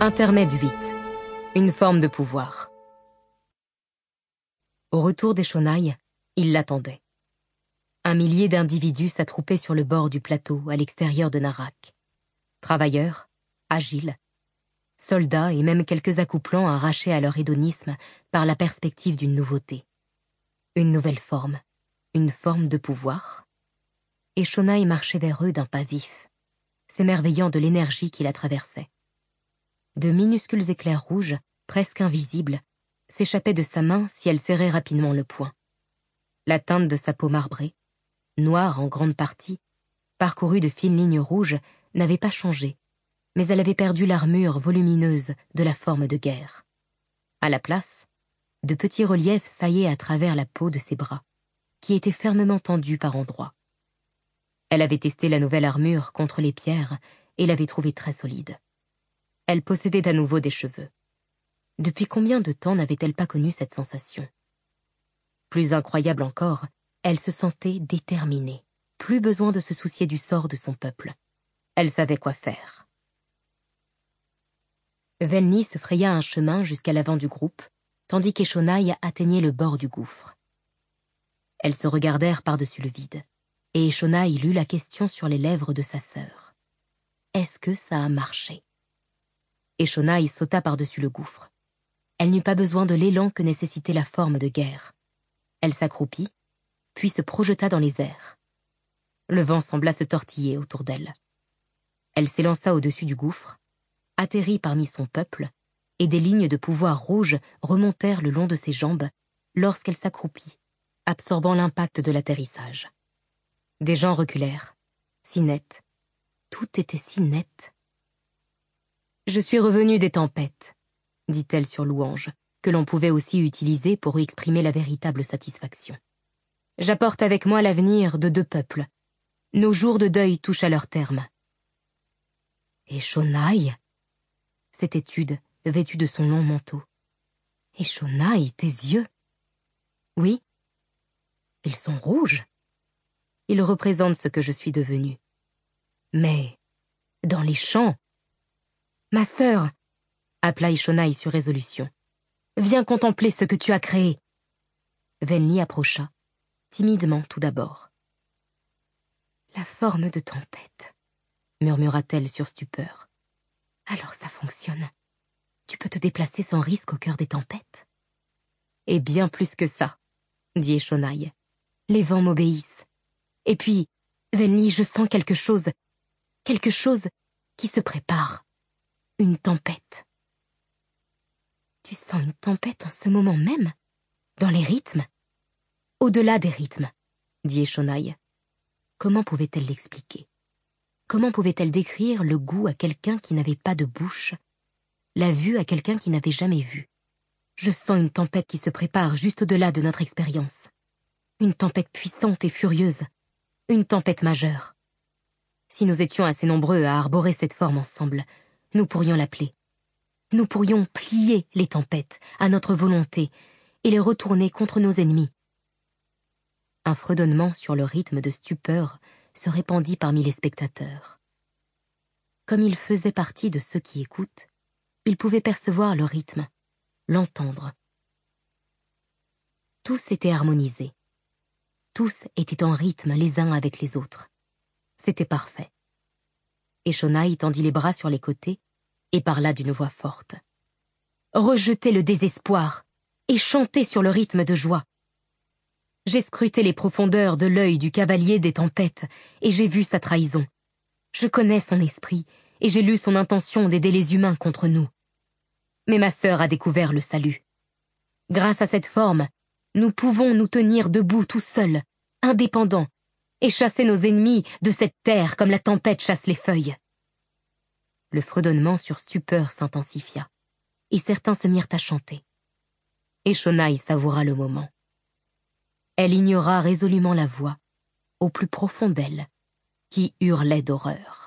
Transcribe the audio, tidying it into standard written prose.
Intermède 8. Une forme de pouvoir. Au retour des Shonai, ils l'attendaient. Un millier d'individus s'attroupaient sur le bord du plateau à l'extérieur de Narak. Travailleurs, agiles, soldats et même quelques accouplants arrachés à leur hédonisme par la perspective d'une nouveauté. Une nouvelle forme, une forme de pouvoir. Et Shonai marchait vers eux d'un pas vif, s'émerveillant de l'énergie qui la traversait. De minuscules éclairs rouges, presque invisibles, s'échappaient de sa main si elle serrait rapidement le poing. La teinte de sa peau marbrée, noire en grande partie, parcourue de fines lignes rouges, n'avait pas changé, mais elle avait perdu l'armure volumineuse de la forme de guerre. À la place, de petits reliefs saillaient à travers la peau de ses bras, qui étaient fermement tendus par endroits. Elle avait testé la nouvelle armure contre les pierres et l'avait trouvée très solide. Elle possédait à nouveau des cheveux. Depuis combien de temps n'avait-elle pas connu cette sensation? Plus incroyable encore, elle se sentait déterminée. Plus besoin de se soucier du sort de son peuple. Elle savait quoi faire. Velni se fraya un chemin jusqu'à l'avant du groupe, tandis qu'Eshonai atteignait le bord du gouffre. Elles se regardèrent par-dessus le vide, et Eshonai lut la question sur les lèvres de sa sœur. Est-ce que ça a marché? Eshonai sauta par-dessus le gouffre. Elle n'eut pas besoin de l'élan que nécessitait la forme de guerre. Elle s'accroupit, puis se projeta dans les airs. Le vent sembla se tortiller autour d'elle. Elle s'élança au-dessus du gouffre, atterrit parmi son peuple, et des lignes de pouvoir rouges remontèrent le long de ses jambes lorsqu'elle s'accroupit, absorbant l'impact de l'atterrissage. Des gens reculèrent, si net. Tout était si net. « Je suis revenue des tempêtes », dit-elle sur louange, que l'on pouvait aussi utiliser pour exprimer la véritable satisfaction. « J'apporte avec moi l'avenir de 2 peuples. Nos jours de deuil touchent à leur terme. » Et Shonai? C'était Tude, vêtue de son long manteau. Et Shonai, tes yeux? Oui. Ils sont rouges. Ils représentent ce que je suis devenue. Mais, dans les champs... Ma sœur, appela Eshonai sur résolution. Viens contempler ce que tu as créé. Velni approcha, timidement tout d'abord. La forme de tempête, murmura-t-elle sur stupeur. Alors ça fonctionne. Tu peux te déplacer sans risque au cœur des tempêtes? Et bien plus que ça, dit Eshonai. Les vents m'obéissent. Et puis, Velni, je sens quelque chose qui se prépare. Une tempête. Tu sens une tempête en ce moment même? Dans les rythmes? Au-delà des rythmes, dit Eshonai. Comment pouvait-elle l'expliquer? Comment pouvait-elle décrire le goût à quelqu'un qui n'avait pas de bouche, la vue à quelqu'un qui n'avait jamais vu? Je sens une tempête qui se prépare juste au-delà de notre expérience. Une tempête puissante et furieuse. Une tempête majeure. Si nous étions assez nombreux à arborer cette forme ensemble, nous pourrions l'appeler. Nous pourrions plier les tempêtes à notre volonté et les retourner contre nos ennemis. Un fredonnement sur le rythme de stupeur se répandit parmi les spectateurs. Comme il faisait partie de ceux qui écoutent, il pouvait percevoir le rythme, l'entendre. Tous étaient harmonisés. Tous étaient en rythme les uns avec les autres. C'était parfait. Eshonai tendit les bras sur les côtés et parla d'une voix forte. Rejetez le désespoir et chantez sur le rythme de joie. J'ai scruté les profondeurs de l'œil du cavalier des tempêtes et j'ai vu sa trahison. Je connais son esprit et j'ai lu son intention d'aider les humains contre nous. Mais ma sœur a découvert le salut. Grâce à cette forme, nous pouvons nous tenir debout tout seuls, indépendants, et chasser nos ennemis de cette terre comme la tempête chasse les feuilles. Le fredonnement sur stupeur s'intensifia, et certains se mirent à chanter. Eshonai savoura le moment. Elle ignora résolument la voix, au plus profond d'elle, qui hurlait d'horreur.